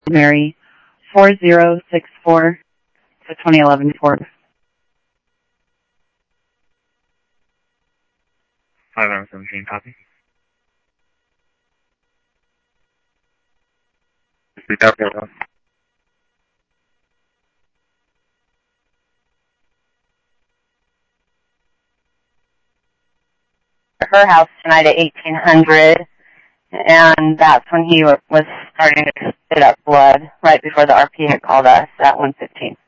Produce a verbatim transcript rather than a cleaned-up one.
Mary, four zero six four to twenty eleven Ford. five one seventeen, copy. Repeat that, please. Her house tonight at eighteen hundred, and that's when he was starting to spit up blood right before the R P had called us at one fifteen.